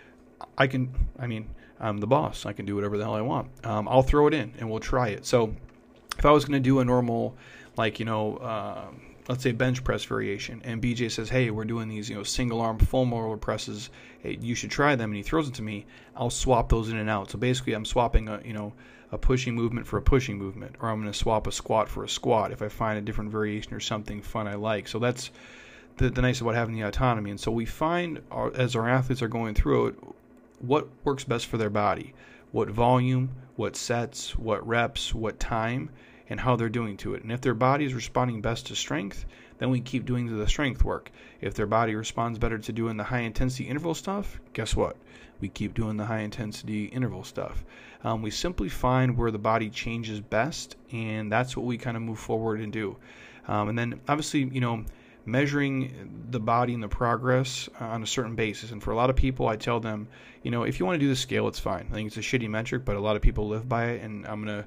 I can, I mean, I'm the boss. I can do whatever the hell I want. Um, I'll throw it in and we'll try it. So if I was going to do a normal, like, you know, uh, let's say bench press variation, and B J says, hey, we're doing these, you know, single arm foam roller presses, hey, you should try them, and he throws it to me, I'll swap those in and out. So basically I'm swapping a, you know, a pushing movement for a pushing movement, or I'm going to swap a squat for a squat if I find a different variation or something fun I like. So that's the, the nice about having the autonomy. And so we find, our, as our athletes are going through it, what works best for their body, what volume, what sets, what reps, what time, and how they're doing to it. And if their body is responding best to strength, then we keep doing the strength work. If their body responds better to doing the high-intensity interval stuff, guess what? We keep doing the high-intensity interval stuff. Um, we simply find where the body changes best, and that's what we kind of move forward and do. Um, and then, obviously, you know, measuring the body and the progress on a certain basis. And for a lot of people, I tell them, you know, if you want to do the scale, it's fine. I think it's a shitty metric, but a lot of people live by it, and I'm going to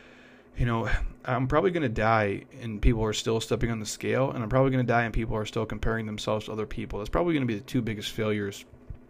You know, I'm probably going to die and people are still stepping on the scale, and I'm probably going to die and people are still comparing themselves to other people. That's probably going to be the two biggest failures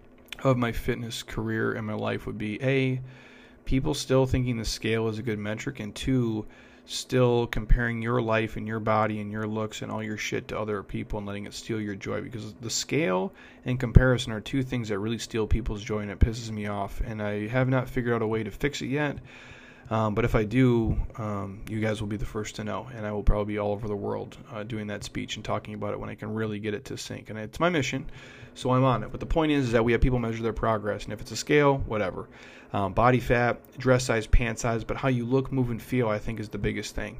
of my fitness career and my life would be, A, people still thinking the scale is a good metric, and two, still comparing your life and your body and your looks and all your shit to other people and letting it steal your joy, because the scale and comparison are two things that really steal people's joy, and it pisses me off, and I have not figured out a way to fix it yet. Um, but if I do, um, you guys will be the first to know, and I will probably be all over the world uh, doing that speech and talking about it when I can really get it to sync. And it's my mission, so I'm on it. But the point is, is that we have people measure their progress, and if it's a scale, whatever. Um, body fat, dress size, pant size, but how you look, move, and feel, I think, is the biggest thing.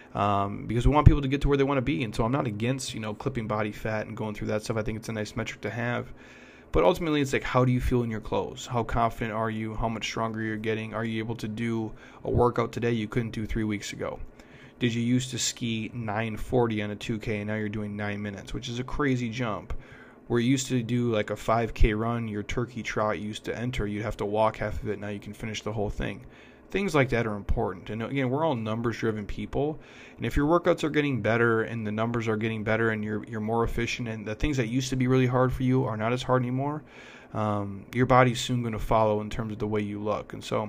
Um, because we want people to get to where they want to be, and so I'm not against, you know, clipping body fat and going through that stuff. I think it's a nice metric to have. But ultimately, it's like, how do you feel in your clothes? How confident are you? How much stronger you're getting? Are you able to do a workout today you couldn't do three weeks ago? Did you used to ski nine forty on a two K and now you're doing nine minutes, which is a crazy jump? Where you used to do like a five K run, your turkey trot you used to enter, you'd have to walk half of it, now you can finish the whole thing. Things like that are important. And again, we're all numbers-driven people. And if your workouts are getting better and the numbers are getting better and you're you're more efficient and the things that used to be really hard for you are not as hard anymore, um, your body's soon going to follow in terms of the way you look. And so,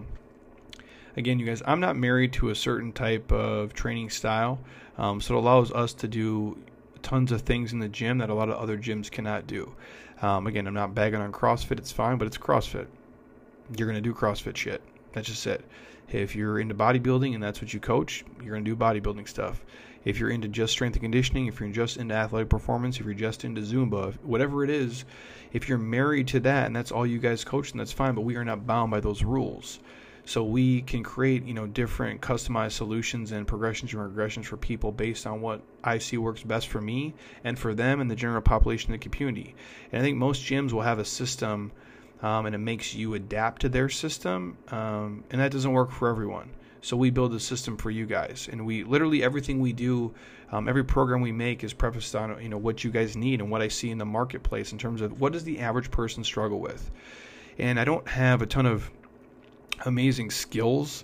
again, you guys, I'm not married to a certain type of training style. Um, so it allows us to do tons of things in the gym that a lot of other gyms cannot do. Um, again, I'm not bagging on CrossFit. It's fine, but it's CrossFit. You're going to do CrossFit shit. That's just it. If you're into bodybuilding and that's what you coach, you're going to do bodybuilding stuff. If you're into just strength and conditioning, if you're just into athletic performance, if you're just into Zumba, whatever it is, if you're married to that and that's all you guys coach, then that's fine, but we are not bound by those rules. So we can create, you know, different customized solutions and progressions and regressions for people based on what I see works best for me and for them and the general population of the community. And I think most gyms will have a system Um, and it makes you adapt to their system, um, and that doesn't work for everyone. So we build a system for you guys, and we literally everything we do, um, every program we make is prefaced on, you know, what you guys need and what I see in the marketplace in terms of what does the average person struggle with. And I don't have a ton of amazing skills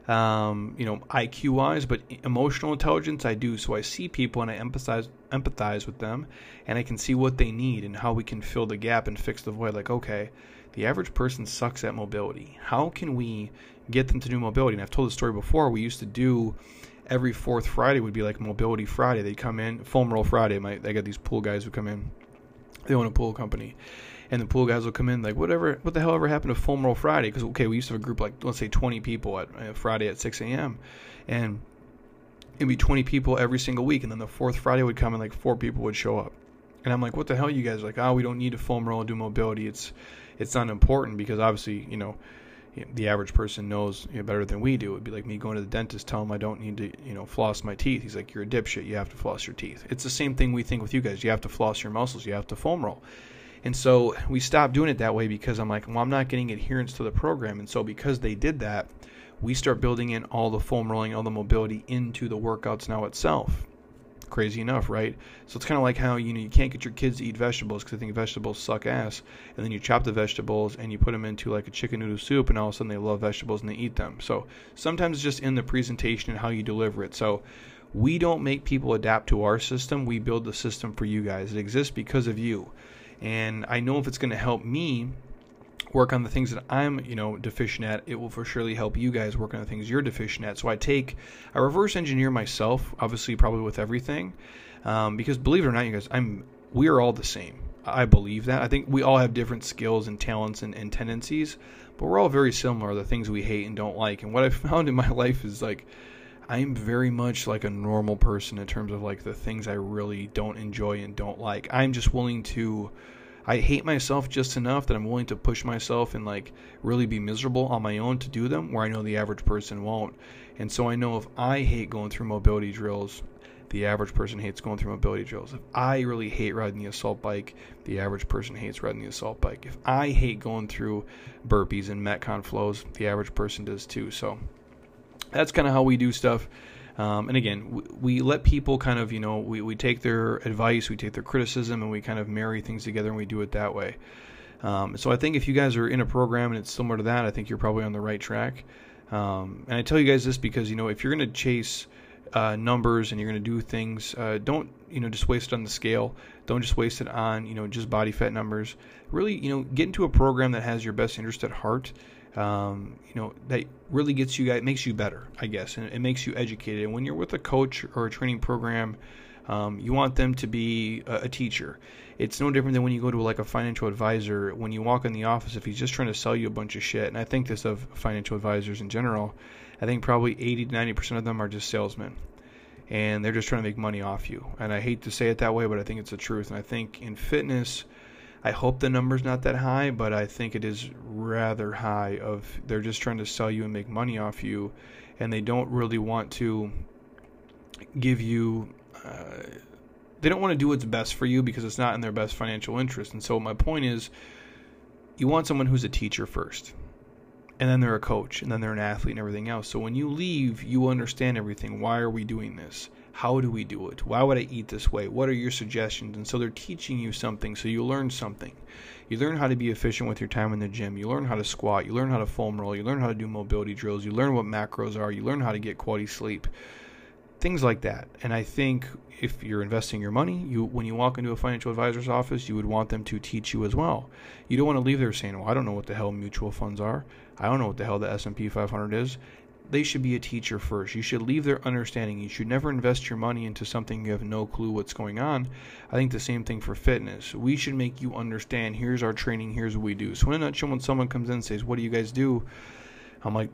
um, you know, I Q wise, but emotional intelligence I do. So I see people and I empathize empathize with them, and I can see what they need and how we can fill the gap and fix the void. Like, okay, the average person sucks at mobility. How can we get them to do mobility? And I've told the story before. We used to do every fourth Friday would be like Mobility Friday. They'd come in, Foam Roll Friday. My, they got these pool guys who come in. They own a pool company. And the pool guys will come in like, whatever, what the hell ever happened to Foam Roll Friday? Because, okay, we used to have a group like, let's say twenty people at uh, Friday at six a.m. And it'd be twenty people every single week. And then the fourth Friday would come and like four people would show up. And I'm like, what the hell, you guys? Like, oh, we don't need to foam roll and do mobility. It's it's not important because obviously, you know, the average person knows, you know, better than we do. It'd be like me going to the dentist, tell him I don't need to, you know, floss my teeth. He's like, you're a dipshit. You have to floss your teeth. It's the same thing we think with you guys. You have to floss your muscles. You have to foam roll. And so we stopped doing it that way because I'm like, well, I'm not getting adherence to the program. And so because they did that, we start building in all the foam rolling, all the mobility into the workouts now itself. Crazy enough, right? So it's kind of like how, you know, you can't get your kids to eat vegetables because they think vegetables suck ass, and then you chop the vegetables and you put them into like a chicken noodle soup, and all of a sudden they love vegetables and they eat them. So sometimes it's just in the presentation and how you deliver it. So we don't make people adapt to our system. We build the system for you guys. It exists because of you. And I know if it's going to help me work on the things that I'm, you know, deficient at, it will for surely help you guys work on the things you're deficient at. So I take, I reverse engineer myself, obviously probably with everything, um, because believe it or not, you guys, I'm, we are all the same. I believe that. I think we all have different skills and talents and, and tendencies, but we're all very similar, the things we hate and don't like. And what I've found in my life is like, I'm very much like a normal person in terms of like the things I really don't enjoy and don't like. I'm just willing to, I hate myself just enough that I'm willing to push myself and like really be miserable on my own to do them, where I know the average person won't. And so I know if I hate going through mobility drills, the average person hates going through mobility drills. If I really hate riding the assault bike, the average person hates riding the assault bike. If I hate going through burpees and Metcon flows, the average person does too. So that's kind of how we do stuff. Um, and again, we, we let people kind of, you know, we, we take their advice, we take their criticism, and we kind of marry things together, and we do it that way. Um, so I think if you guys are in a program and it's similar to that, I think you're probably on the right track. Um, and I tell you guys this because, you know, if you're going to chase uh, numbers and you're going to do things, uh, don't, you know, just waste it on the scale. Don't just waste it on, you know, just body fat numbers. Really, you know, get into a program that has your best interest at heart. Um, you know, that really gets you guys, makes you better, I guess, and it makes you educated. And when you're with a coach or a training program, um, you want them to be a, a teacher. It's no different than when you go to like a financial advisor. When you walk in the office, if he's just trying to sell you a bunch of shit, and I think this of financial advisors in general, I think probably eighty to ninety percent of them are just salesmen, and they're just trying to make money off you. And I hate to say it that way, but I think it's the truth. And I think in fitness, I hope the number's not that high, but I think it is rather high of they're just trying to sell you and make money off you, and they don't really want to give you, uh, they don't want to do what's best for you because it's not in their best financial interest. And so my point is, you want someone who's a teacher first, and then they're a coach, and then they're an athlete and everything else. So when you leave, you understand everything. Why are we doing this? How do we do it? Why would I eat this way? What are your suggestions? And so they're teaching you something, so you learn something. You learn how to be efficient with your time in the gym. You learn how to squat. You learn how to foam roll. You learn how to do mobility drills. You learn what macros are. You learn how to get quality sleep. Things like that. And I think if you're investing your money, you when you walk into a financial advisor's office, you would want them to teach you as well. You don't want to leave there saying, well, I don't know what the hell mutual funds are. I don't know what the hell the S and P five hundred is. They should be a teacher first. You should leave their understanding. You should never invest your money into something you have no clue what's going on. I think the same thing for fitness. We should make you understand, here's our training, here's what we do. So in a nutshell, when someone comes in and says, what do you guys do? I'm like,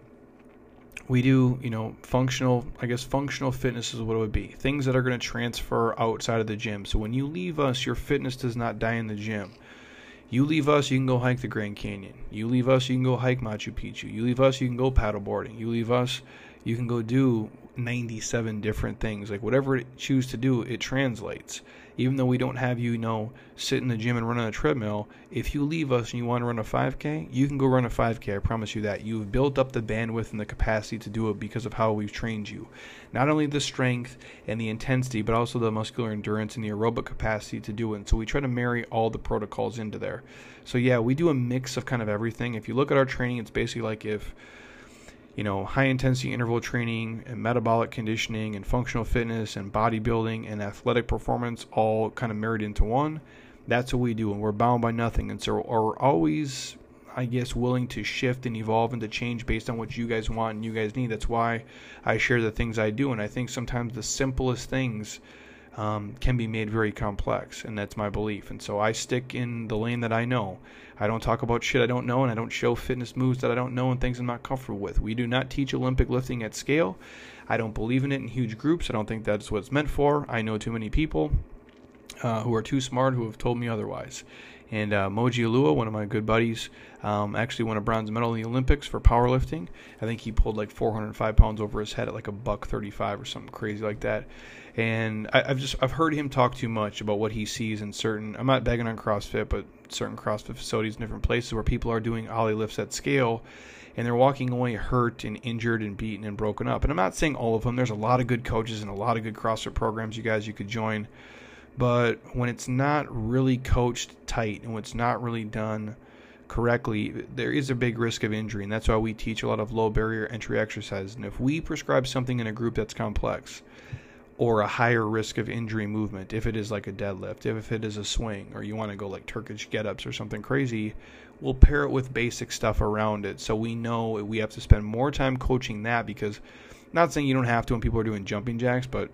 we do, you know, functional, I guess functional fitness is what it would be. Things that are going to transfer outside of the gym. So when you leave us, your fitness does not die in the gym. You leave us, you can go hike the Grand Canyon. You leave us, you can go hike Machu Picchu. You leave us, you can go paddleboarding. You leave us, you can go do ninety-seven different things. Like whatever it choose to do, it translates. Even though we don't have you, you know, sit in the gym and run on a treadmill, if you leave us and you want to run a five K, you can go run a five K. I promise you that. You've built up the bandwidth and the capacity to do it because of how we've trained you. Not only the strength and the intensity, but also the muscular endurance and the aerobic capacity to do it. And so we try to marry all the protocols into there. So yeah, we do a mix of kind of everything. If you look at our training, it's basically like if you know, high intensity interval training and metabolic conditioning and functional fitness and bodybuilding and athletic performance all kind of married into one. That's what we do, and we're bound by nothing. And so we're always, I guess, willing to shift and evolve and to change based on what you guys want and you guys need. That's why I share the things I do. And I think sometimes the simplest things um, can be made very complex, and that's my belief. And so I stick in the lane that I know. I don't talk about shit I don't know, and I don't show fitness moves that I don't know and things I'm not comfortable with. We do not teach Olympic lifting at scale. I don't believe in it in huge groups. I don't think that's what it's meant for. I know too many people uh, who are too smart who have told me otherwise. And uh, Moji Alua, one of my good buddies, um, actually won a bronze medal in the Olympics for powerlifting. I think he pulled like four hundred five pounds over his head at like a buck thirty-five or something crazy like that. And I, I've just I've heard him talk too much about what he sees in certain, I'm not bagging on CrossFit, but certain CrossFit facilities in different places where people are doing ollie lifts at scale, and they're walking away hurt and injured and beaten and broken up. And I'm not saying all of them. There's a lot of good coaches and a lot of good CrossFit programs you guys you could join. But when it's not really coached tight and when it's not really done correctly, there is a big risk of injury. And that's why we teach a lot of low barrier entry exercises. And if we prescribe something in a group that's complex or a higher risk of injury movement, if it is like a deadlift, if it is a swing, or you want to go like Turkish get-ups or something crazy, we'll pair it with basic stuff around it. So we know we have to spend more time coaching that, because not saying you don't have to when people are doing jumping jacks, but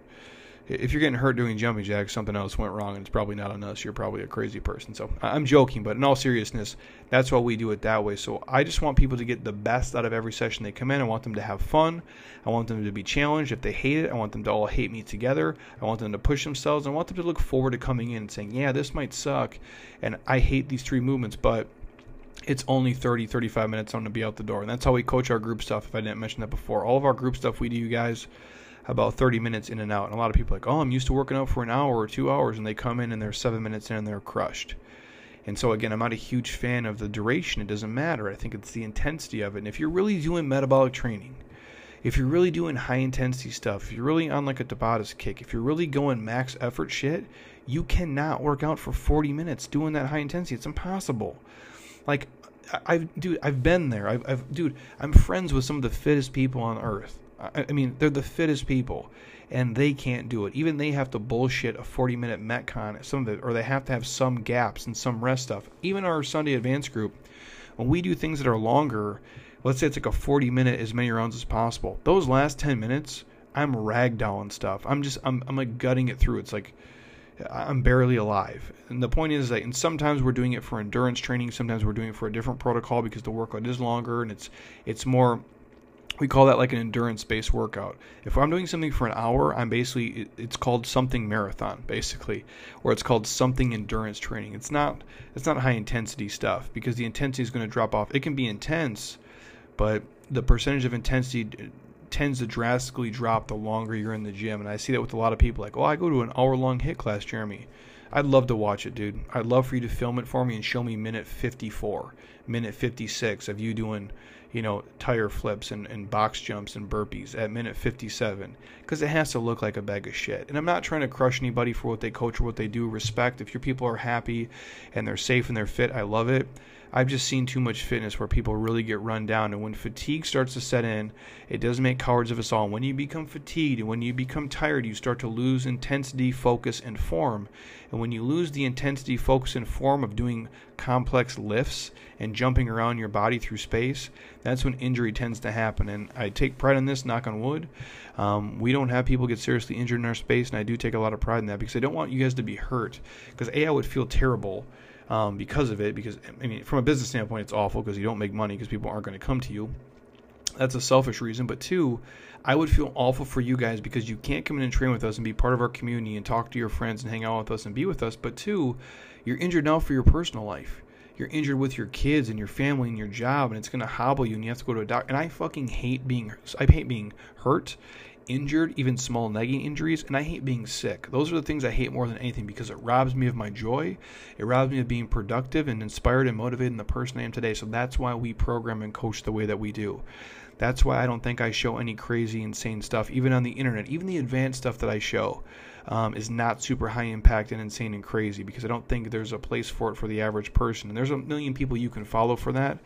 if you're getting hurt doing jumping jacks, something else went wrong, and it's probably not on us. You're probably a crazy person. So I'm joking, but in all seriousness, that's why we do it that way. So I just want people to get the best out of every session they come in. I want them to have fun. I want them to be challenged. If they hate it, I want them to all hate me together. I want them to push themselves. I want them to look forward to coming in and saying, yeah, this might suck, and I hate these three movements, but it's only thirty, thirty-five minutes. I'm going to be out the door. And that's how we coach our group stuff, if I didn't mention that before. All of our group stuff we do, you guys, about thirty minutes in and out. And a lot of people are like, oh, I'm used to working out for an hour or two hours, and they come in and they're seven minutes in and they're crushed. And so again, I'm not a huge fan of the duration. It doesn't matter. I think it's the intensity of it. And if you're really doing metabolic training, if you're really doing high intensity stuff, if you're really on like a Tabatas kick, if you're really going max effort shit, you cannot work out for forty minutes doing that high intensity. It's impossible. Like, I've, dude, I've been there. I've, I've, dude, I'm friends with some of the fittest people on earth. I mean, they're the fittest people, and they can't do it. Even they have to bullshit a forty-minute Metcon, some of it, or they have to have some gaps and some rest stuff. Even our Sunday Advanced group, when we do things that are longer, let's say it's like a forty-minute as many rounds as possible. Those last ten minutes, I'm ragdolling stuff. I'm just, I'm, I'm like gutting it through. It's like I'm barely alive. And the point is that, and sometimes we're doing it for endurance training. Sometimes we're doing it for a different protocol because the workout is longer and it's, it's more. We call that like an endurance-based workout. If I'm doing something for an hour, I'm basically, it's called something marathon, basically, or it's called something endurance training. It's not, it's not high-intensity stuff, because the intensity is going to drop off. It can be intense, but the percentage of intensity tends to drastically drop the longer you're in the gym. And I see that with a lot of people, like, oh, I go to an hour-long HIIT class, Jeremy. I'd love to watch it, dude. I'd love for you to film it for me and show me minute fifty-four, minute fifty-six of you doing, you know, tire flips and, and box jumps and burpees at minute fifty-seven, because it has to look like a bag of shit. And I'm not trying to crush anybody for what they coach or what they do. Respect. If your people are happy and they're safe and they're fit, I love it. I've just seen too much fitness where people really get run down, and when fatigue starts to set in, it does make cowards of us all. And when you become fatigued and when you become tired, you start to lose intensity, focus, and form. And when you lose the intensity, focus, and form of doing complex lifts and jumping around your body through space, that's when injury tends to happen. And I take pride in this, knock on wood. Um, we don't have people get seriously injured in our space, and I do take a lot of pride in that, because I don't want you guys to be hurt. Because A, I would feel terrible Um, because of it, because, I mean, from a business standpoint, it's awful because you don't make money because people aren't going to come to you. That's a selfish reason. But two, I would feel awful for you guys because you can't come in and train with us and be part of our community and talk to your friends and hang out with us and be with us. But two, you're injured now for your personal life. You're injured with your kids and your family and your job, and it's going to hobble you, and you have to go to a doctor. And I fucking hate being, I hate being hurt, injured, even small nagging injuries, and I hate being sick. Those are the things I hate more than anything, because it robs me of my joy. It robs me of being productive and inspired and motivated in the person I am today. So that's why we program and coach the way that we do. That's why I don't think I show any crazy, insane stuff, even on the internet. Even the advanced stuff that I show um, is not super high impact and insane and crazy, because I don't think there's a place for it for the average person. And there's a million people you can follow for that.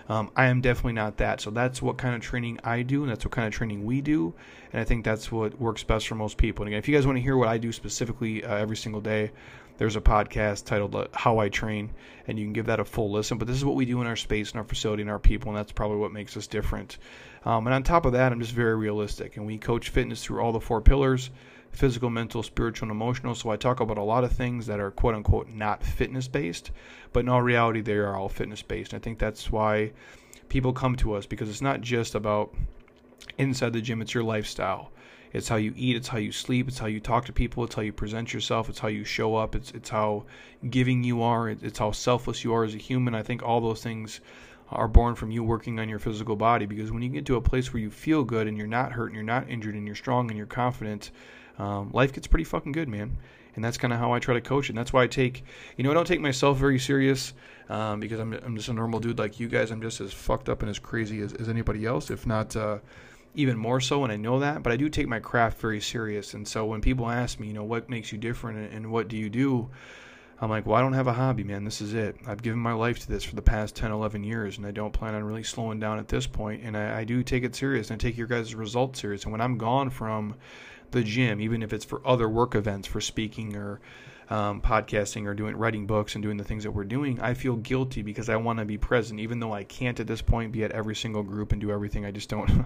Um, I am definitely not that. So that's what kind of training I do, and that's what kind of training we do. And I think that's what works best for most people. And again, if you guys want to hear what I do specifically uh, every single day, there's a podcast titled uh, How I Train, and you can give that a full listen. But this is what we do in our space, in our facility, and our people, and that's probably what makes us different. Um, and on top of that, I'm just very realistic. And we coach fitness through all the four pillars: physical, mental, spiritual, and emotional. So I talk about a lot of things that are quote-unquote not fitness-based, but in all reality, they are all fitness-based. And I think that's why people come to us, because it's not just about inside the gym, it's your lifestyle. It's how you eat, it's how you sleep, it's how you talk to people, it's how you present yourself, it's how you show up, it's it's how giving you are, it's how selfless you are as a human. I think all those things are born from you working on your physical body, because when you get to a place where you feel good and you're not hurt and you're not injured and you're strong and you're confident, um, life gets pretty fucking good, man. And that's kind of how I try to coach it. And that's why I take, you know, I don't take myself very serious um, because I'm I'm just a normal dude like you guys. I'm just as fucked up and as crazy as, as anybody else, if not uh, even more so, and I know that. But I do take my craft very serious. And so when people ask me, you know, what makes you different and, and what do you do? I'm like, well, I don't have a hobby, man. This is it. I've given my life to this for the past ten, eleven years, and I don't plan on really slowing down at this point. And I, I do take it serious, and I take your guys' results serious. And when I'm gone from the gym, even if it's for other work events, for speaking or um, podcasting or doing writing books and doing the things that we're doing, I feel guilty because I want to be present, even though I can't at this point be at every single group and do everything. I just don't.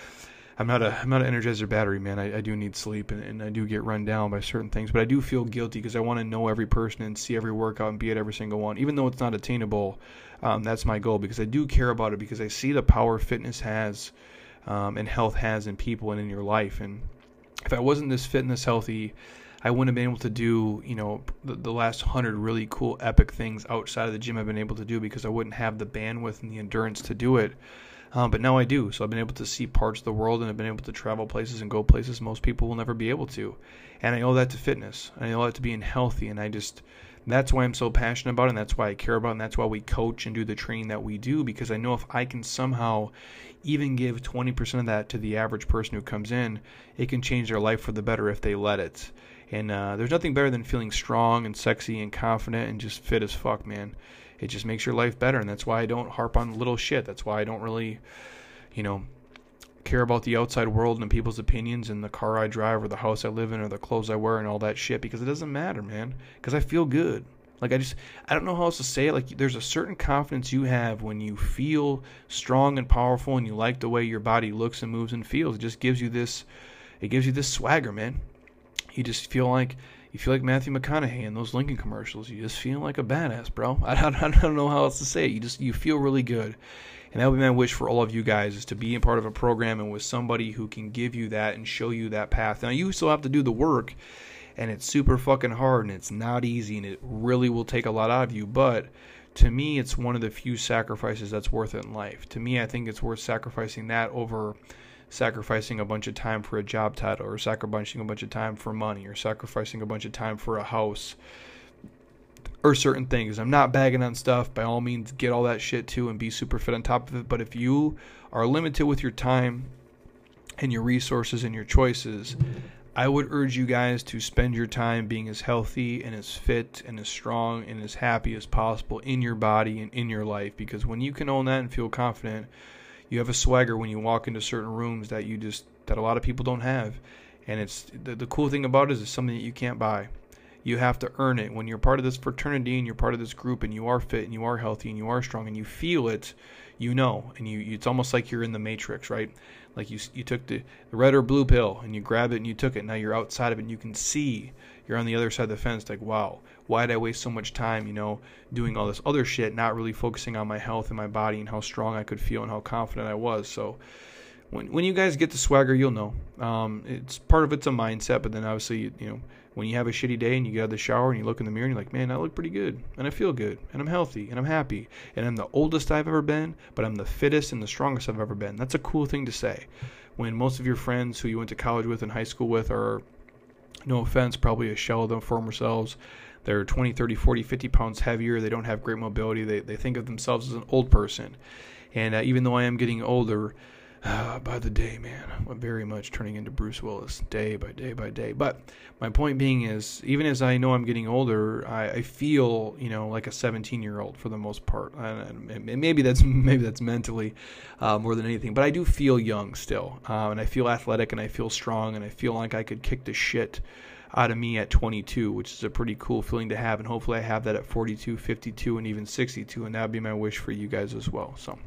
I'm not a I'm not an Energizer battery, man. I, I do need sleep, and, and I do get run down by certain things, but I do feel guilty because I want to know every person and see every workout and be at every single one, even though it's not attainable. Um, that's my goal, because I do care about it, because I see the power fitness has um, and health has in people and in your life. And if I wasn't this fit and this healthy, I wouldn't have been able to do, you know, the, the last hundred really cool, epic things outside of the gym I've been able to do, because I wouldn't have the bandwidth and the endurance to do it. Um, but now I do. So I've been able to see parts of the world, and I've been able to travel places and go places most people will never be able to. And I owe that to fitness. I owe that to being healthy. And I just, that's why I'm so passionate about it, and that's why I care about it, and that's why we coach and do the training that we do, because I know if I can somehow even give twenty percent of that to the average person who comes in, it can change their life for the better if they let it. And uh, there's nothing better than feeling strong and sexy and confident and just fit as fuck, man. It just makes your life better, and that's why I don't harp on little shit. That's why I don't really, you know, care about the outside world and people's opinions and the car I drive or the house I live in or the clothes I wear and all that shit, because it doesn't matter, man, because I feel good. Like, I just, I don't know how else to say it. Like, there's a certain confidence you have when you feel strong and powerful and you like the way your body looks and moves and feels. It just gives you this, it gives you this swagger, man. You just feel like, you feel like Matthew McConaughey in those Lincoln commercials. You just feel like a badass, bro. I don't, I don't know how else to say it. You just, you feel really good. And that would be my wish for all of you guys, is to be a part of a program and with somebody who can give you that and show you that path. Now, you still have to do the work, and it's super fucking hard, and it's not easy, and it really will take a lot out of you. But to me, it's one of the few sacrifices that's worth it in life. To me, I think it's worth sacrificing that over sacrificing a bunch of time for a job title, or sacrificing a bunch of time for money, or sacrificing a bunch of time for a house, or certain things. I'm not bagging on stuff. By all means, get all that shit too and be super fit on top of it. But if you are limited with your time and your resources and your choices, I would urge you guys to spend your time being as healthy and as fit and as strong and as happy as possible in your body and in your life. Because when you can own that and feel confident, you have a swagger when you walk into certain rooms that you just, that a lot of people don't have. And it's, the, the cool thing about it is it's something that you can't buy. You have to earn it. When you're part of this fraternity and you're part of this group and you are fit and you are healthy and you are strong and you feel it, you know, and you, it's almost like you're in the Matrix, right? Like you you took the, the red or blue pill and you grab it and you took it. Now you're outside of it and you can see you're on the other side of the fence. Like, wow, why did I waste so much time, you know, doing all this other shit, not really focusing on my health and my body and how strong I could feel and how confident I was. So when when you guys get the swagger, you'll know. Um, it's part of it's a mindset, but then obviously, you, you know, when you have a shitty day and you get out of the shower and you look in the mirror and you're like, man, I look pretty good, and I feel good, and I'm healthy, and I'm happy, and I'm the oldest I've ever been, but I'm the fittest and the strongest I've ever been. That's a cool thing to say. When most of your friends who you went to college with and high school with are, no offense, probably a shell of their former selves. They're twenty, thirty, forty, fifty pounds heavier. They don't have great mobility. They they think of themselves as an old person. And uh, even though I am getting older, uh, by the day, man. I'm very much turning into Bruce Willis day by day by day. But my point being is, even as I know I'm getting older, I, I feel, you know, like a seventeen-year-old for the most part. And, and maybe that's maybe that's mentally uh, more than anything. But I do feel young still, uh, and I feel athletic, and I feel strong, and I feel like I could kick the shit out of me at twenty-two, which is a pretty cool feeling to have. And hopefully I have that at forty-two, fifty-two, and even sixty-two. And that would be my wish for you guys as well. So.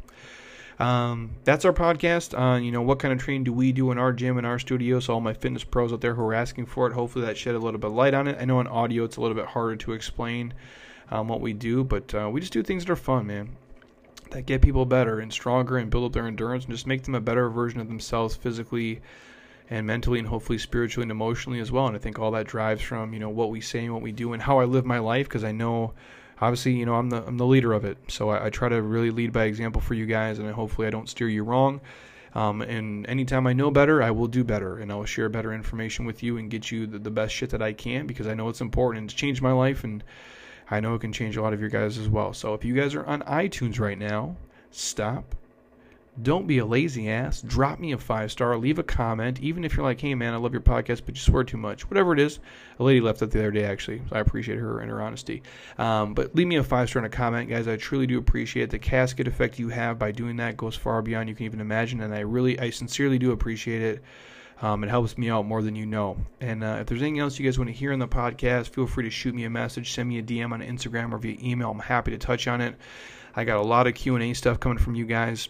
Um, that's our podcast on, you know, what kind of training do we do in our gym, in our studio. So all my fitness pros out there who are asking for it, hopefully that shed a little bit of light on it. I know in audio it's a little bit harder to explain um, what we do, but uh, we just do things that are fun, man, that get people better and stronger and build up their endurance and just make them a better version of themselves physically and mentally and hopefully spiritually and emotionally as well. And I think all that drives from, you know, what we say and what we do and how I live my life, because I know obviously, you know, I'm the I'm the leader of it, so I, I try to really lead by example for you guys, and I, hopefully I don't steer you wrong. Um, and anytime I know better, I will do better, and I will share better information with you and get you the, the best shit that I can, because I know it's important and it's changed my life, and I know it can change a lot of your guys as well. So if you guys are on iTunes right now, stop. Don't be a lazy ass. Drop me a five star. Leave a comment. Even if you're like, hey, man, I love your podcast, but you swear too much. Whatever it is. A lady left that the other day, actually. So I appreciate her and her honesty. Um, but leave me a five star and a comment, guys. I truly do appreciate it. The cascade effect you have by doing that goes far beyond you can even imagine. And I really, I sincerely do appreciate it. Um, it helps me out more than you know. And uh, if there's anything else you guys want to hear in the podcast, feel free to shoot me a message. Send me a D M on Instagram or via email. I'm happy to touch on it. I got a lot of Q and A stuff coming from you guys.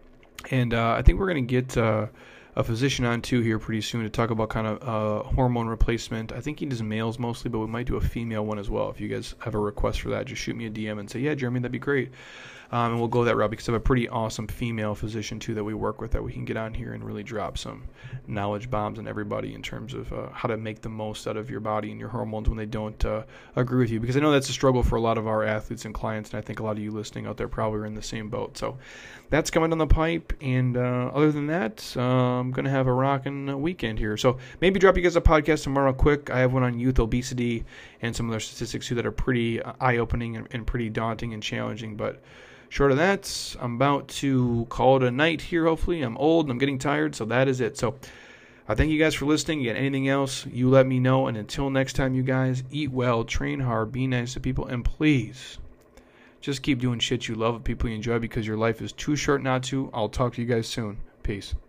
And uh, I think we're going to get uh, a physician on too here pretty soon to talk about kind of uh, hormone replacement. I think he does males mostly, but we might do a female one as well. If you guys have a request for that, just shoot me a D M and say, yeah, Jeremy, that'd be great. Um, and we'll go that route because I have a pretty awesome female physician too that we work with that we can get on here and really drop some knowledge bombs on everybody in terms of uh, how to make the most out of your body and your hormones when they don't uh, agree with you. Because I know that's a struggle for a lot of our athletes and clients, and I think a lot of you listening out there probably are in the same boat. So that's coming down the pipe. And uh, other than that, uh, I'm going to have a rocking weekend here. So maybe drop you guys a podcast tomorrow quick. I have one on youth obesity and some other statistics too that are pretty eye-opening and, and pretty daunting and challenging. But short of that, I'm about to call it a night here, hopefully. I'm old and I'm getting tired, so that is it. So I thank you guys for listening. You got anything else, you let me know. And until next time, you guys, eat well, train hard, be nice to people, and please just keep doing shit you love with people you enjoy because your life is too short not to. I'll talk to you guys soon. Peace.